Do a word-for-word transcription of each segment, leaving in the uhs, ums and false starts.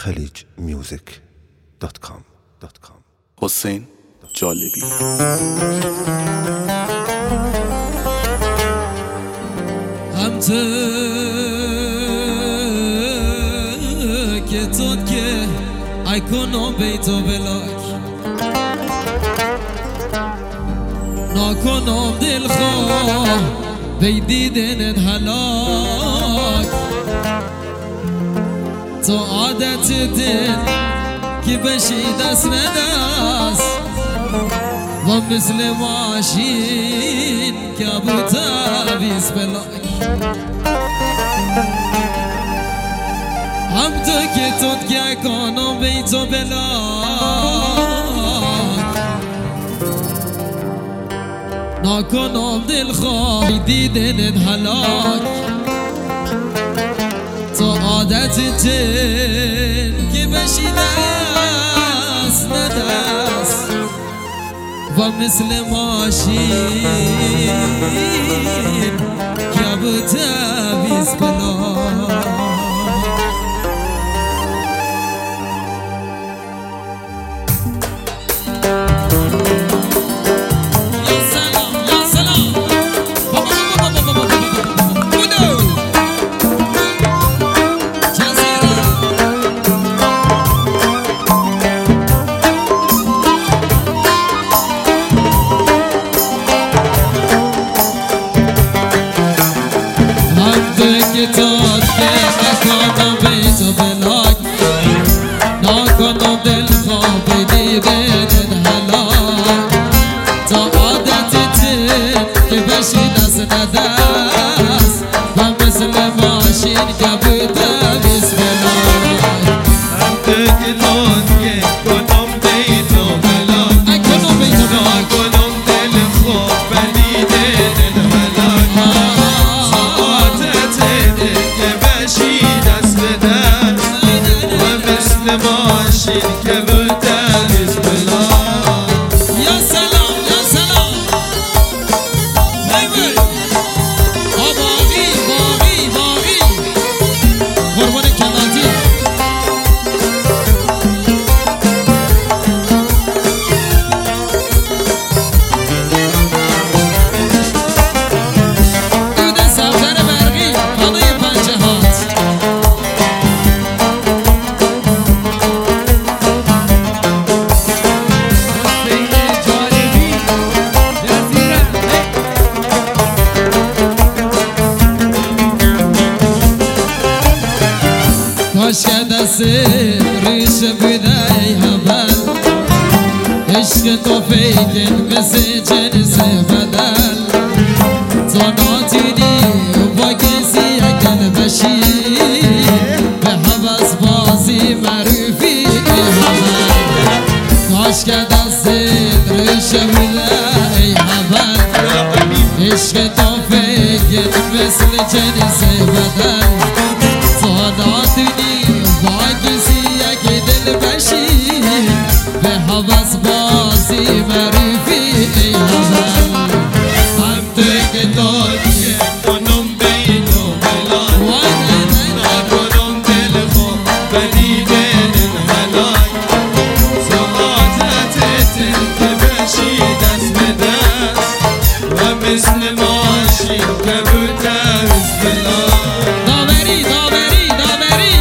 خلیج میوزیک دات کام حسین جالبی. هم تو که تو که ای کنم بیتو بلاک نکنم دل خواه بی دیدنت هلاک تو عادت دل که بشی دست ندست و مثل ماشین که بوتا بیس بلاک هم تو که تو که کنم بیتو بلاک نکنم دل خواه دیدنت هلاک تو عادت دل که بشی دست ندست و مثل ماشین که بوتا بیس بلاک که تو که نکنم بیتو بلاک نکنم دل خواب دیدنت هلاک تا عادت دل که بشی دست ندست و مثل ماشین که بوده بیس بلاک هم تو که تو که کنم بیتو بلاک نکنم دل خواب دیدنت هلاک ماشین که بوده بیس بلاک یا سلام یا سلام بای آ باقی باقی باقی قربان کلاتی دود سفر برقی خانه پنجه هات کاش که دست ریش بوده ای هبل عشق تو فیکن مثل جنس بدل تو ناتونی با کسی اگل بشی به حوض بازی معروفی ای هبل کاش که دست ریش بوده ای هبل عشق تو فیکن مثل جنس بدل ناتونی با کسی اگه دل بشی به حوض بازی معروفی ای هبل هم تو که تو که کنم بیتو بلاک نکنم دل خواب دیدنت هلاک تو عادت دل که بشی دست به دست و مثل ماشین که بوده بیس بلاک داوری داوری داوری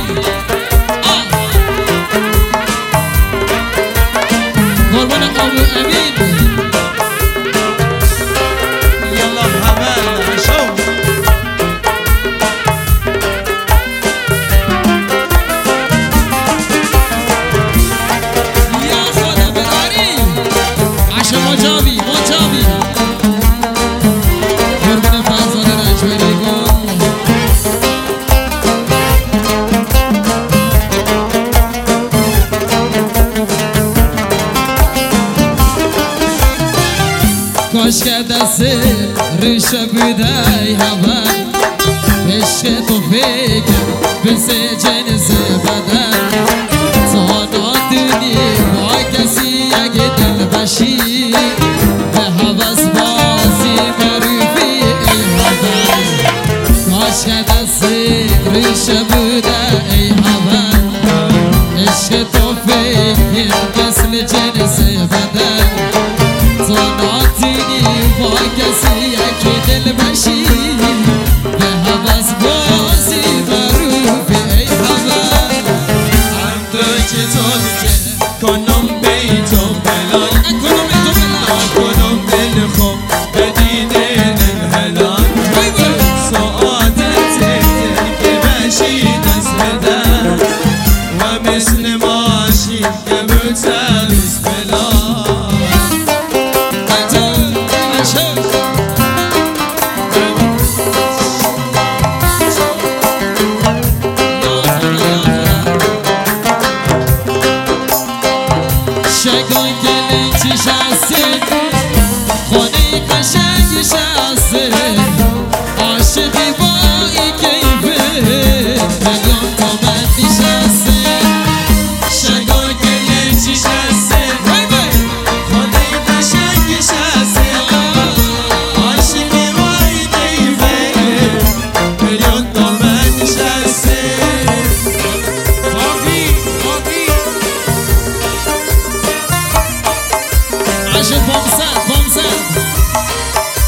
قربان ابو امین یالا همه شو یا خدا ببری عشق مجابی مجابی قربان فرزاد رجبری گل کاش که دست ریش بوده ای هبل عشق تو فکر مثل جنس بدن تو ناتونی با کسی اگه دل بشی به حوض بازی معروفی ای هبل کاش که دست ریش بوده ای هبل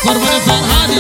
قربان فرهادی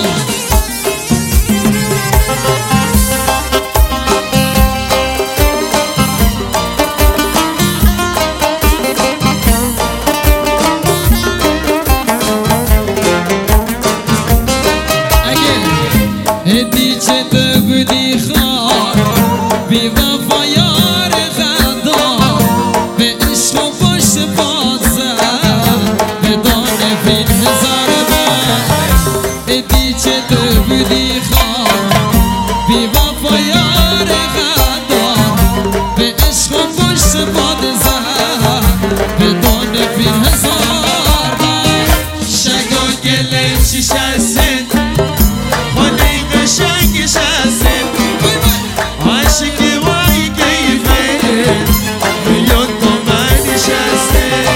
هدی چه تو بودی خواه بی وفا یار غدار به عشق و پشت بازه به دان فیل هزار بار هدی چه تو بودی خواه بی وفا یار غدار به عشق و پشت بازه به دان فیل هزار بار شگا گله چیش هستن شنگش هستن عاشقی وای کیفه میلیون تومنش هستن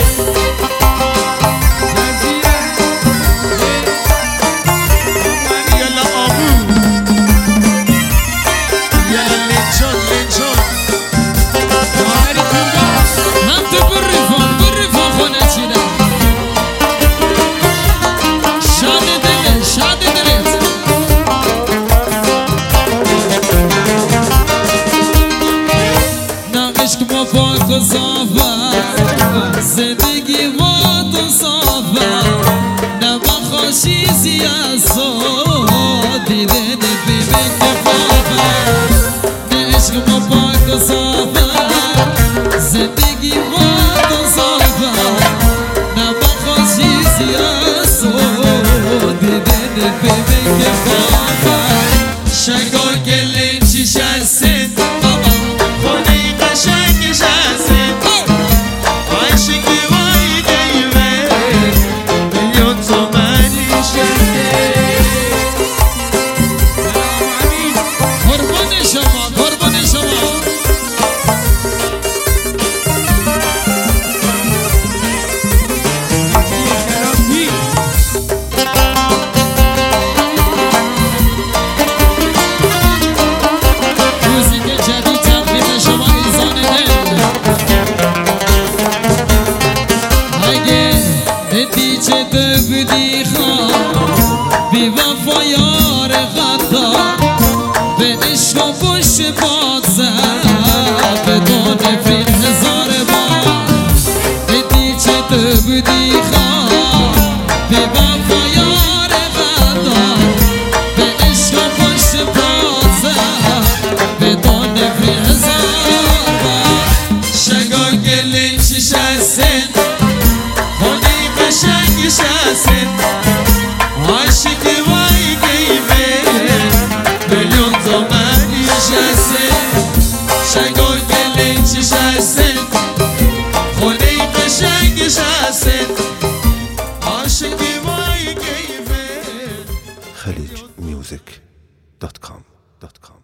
یالا آبو یالا لنچون لنچون هم تو برفان برفان خونه چیده شاد دل شاد دلت ما پاک و صافه زندگی ما تو صافه نما خوشی زیاسو دیدن بیبه کفافه نه عشق ما پاک و صافه زندگی ما تو صافه نما خوشی زیاسو دیدن بیبه کفافه شگا گله چیش هستن شنگش هستن عاشقی وای دیوه میلیون تومنش هستن قربان شما قربان شما چه تو بودی خواه بی وفا یار غدار به عشق و پشت بازه به دون فیل هزار بار هدی چه تو بودی خواه بی وفا یار غدار به عشق و پشت بازه به دون فیل هزار بار شگا گله چیش هستن شنگش هستن عاشقی وای کیفه میلیون تومنش هستن شگا گله چیش هستن خونه قشنگش هستن عاشقی وای کیفه خلیج میوزیک دات کام